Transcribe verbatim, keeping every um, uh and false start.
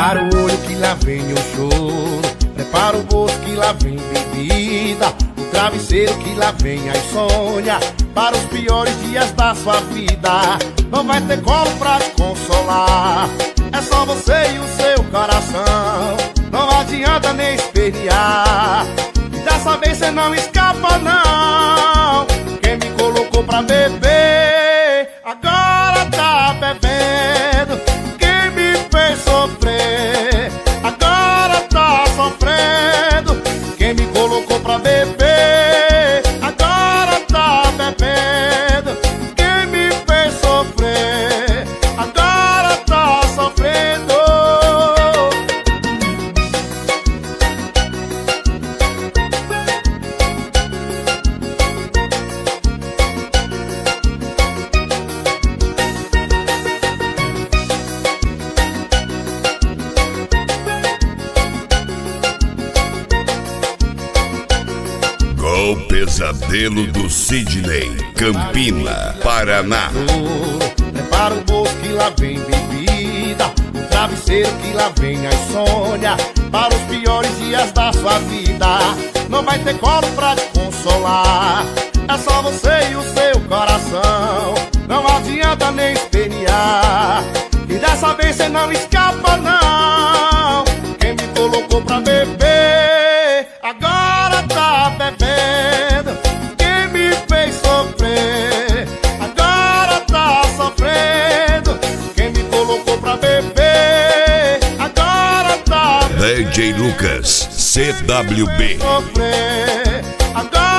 Prepara o olho que lá vem o choro, prepara o bolso que lá vem bebida, o travesseiro que lá vem a insônia, para os piores dias da sua vida. Não vai ter colo pra te consolar, é só você e o seu coração. Não adianta nem espernear, e dessa vez cê não escapa não. Quem me colocou pra beber, agora tá bebendo. Quem me fez sofrer, agora tá sofrendo. Quem me colocou pra beber, agora tá bebendo. Quem me fez sofrer, agora tá sofrendo. O pesadelo do Sidney, Campina, Paraná. Prepara o bolso que lá vem bebida, o travesseiro que lá vem a insônia, para os piores dias da sua vida. Não vai ter colo pra te consolar, é só você e o seu coração. Não adianta nem espernear, e dessa vez cê não escapa não. Quem me colocou pra beber, agora tá bebendo. Quem me fez sofrer, agora tá sofrendo. Quem me colocou pra beber, agora tá bebendo. D J Lucas, C W B. Sofrer, agora